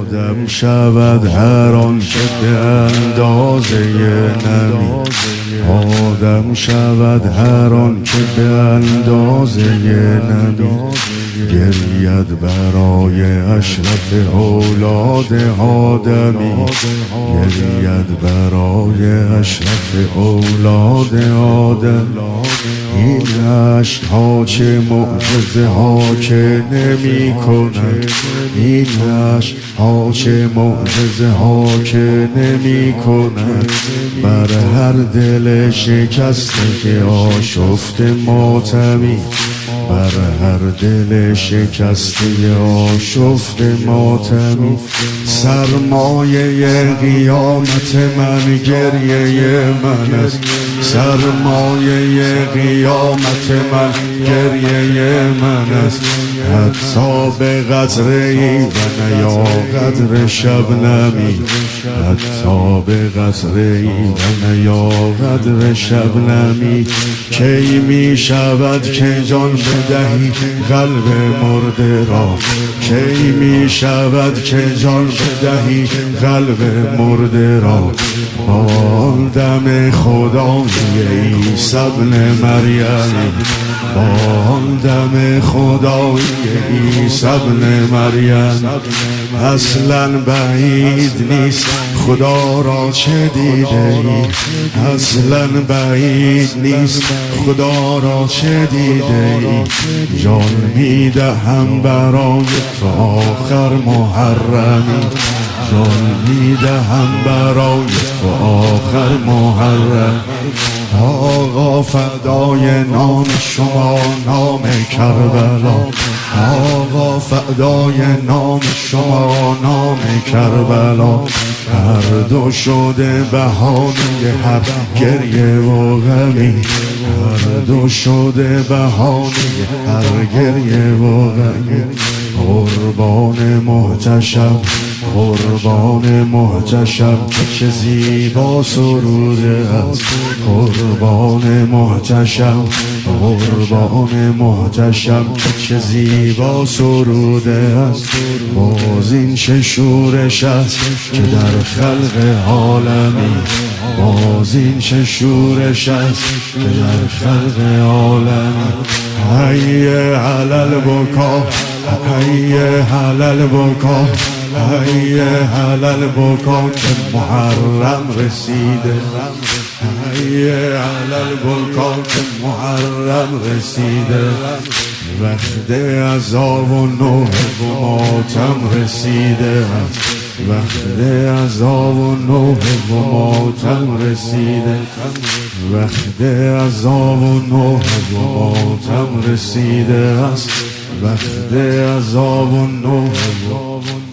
آدم شود هر آن که به اندازه نمی، آدم شود هر آن که به اندازه نمی، گرید برای اشرف اولاد آدمی، گرید برای اشرف اولاد آدم. این عشق ها چه معجزه ها که نمی کند، این عشق ها چه معجزه ها که نمی کند، بر هر دل شکسته که آشفته ماتمی، بر هر دل شکسته آشفته ماتمی. سرمایه قیامت من گریه من است، سرمایه قیامت من گریه من است، حتی به قدر ای و نیا قدر شبنمی، حتی به قدر ای و نیا قدر شبنمی. کی می شود که جان بدهی قلب مرده را، کی می شود که جان بدهی قلب مرده را، با دم خدای عیسی ابن مریم، با دم خدای عیسی ابن مریم. اصلا بعید نیست خدا را چه دیده ای، اصلا بعید نیست خدا را چه دیده ای، جان میدهم برای تو آخر محرمی، جان میدهم برای تو آخر محرم. آقا فدای نام شما نام کربلا، آقا فدای نام شما نام کربلا، هر دو شده بهانه هر گریه و غمی، هر دو شده بهانه هر گریه و غمی. قربان محتشم، قربان محتشم چه زیبا سروده است، قربان محتشم، قربان محتشم چه زیبا سروده است. باز این چه شورش است که در خلق عالمی، باز این چه شورش است که در خلق عالمی. حی علی البکا، حی علی البکا، حی علی البکا که محرم رسیده، حی علی البکا که محرم رسیده. وقت عزا و نوح و ماتم رسیده، وقت عزا و نوح و ماتم رسیده، وقت عزا و نوح و ماتم رسیده است، وقت عزا و نوح